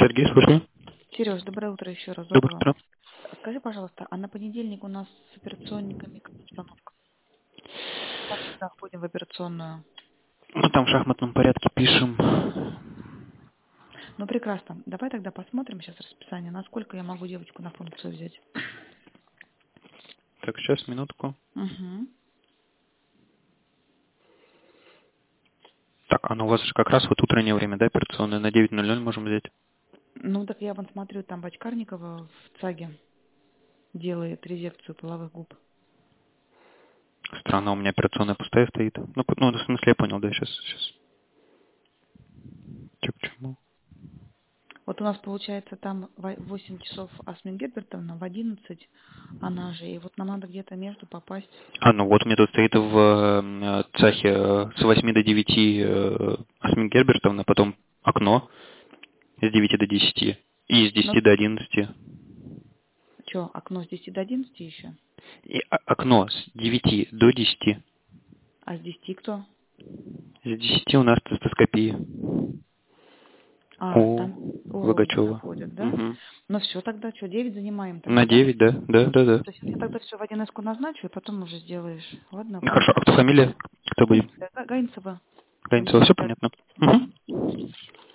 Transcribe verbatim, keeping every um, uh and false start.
Сергей, слушаю. Сереж, доброе утро еще раз. Доброе Доброго. утро. Скажи, пожалуйста, а на понедельник у нас с операционниками как обстановка? Как всегда ходим в операционную? Ну, там в шахматном порядке пишем. Ну, прекрасно. Давай тогда посмотрим сейчас расписание, насколько я могу девочку на функцию взять. Так, сейчас, минутку. Угу. Так, оно у вас же как раз вот утреннее время, да, операционное? На девять ноль ноль можем взять. Ну, так я вон смотрю, там Бочкарникова в ЦАГе делает резекцию половых губ. Странно, у меня операционная пустая стоит. Ну, по- ну, в смысле, я понял, да, сейчас, сейчас. Че к чему? Вот у нас получается там в восемь часов Асмин Гербертовна, в одиннадцать она же. И вот нам надо где-то между попасть. А, ну вот у меня тут стоит в э, цахе э, с восьми до девяти э, Асмин Гербертовна, потом окно с девяти до десяти и с Ну, десяти до одиннадцати. что, окно с десяти до одиннадцати еще? И о- окно с девяти до десяти. А с десяти кто? С десяти у нас цистоскопия. А, там У урологи Вагачева. заходят, да? Угу. Ну все, тогда что, девять занимаем На тогда, да? девять, да? Да, да, да. То есть я тогда все в один эску назначу, и потом уже сделаешь. Ладно, Ну, понял. хорошо, а кто фамилия? Кто будет? Гаинцева. Гаинцева. Граница, все Гаинцева. понятно. Угу. Угу.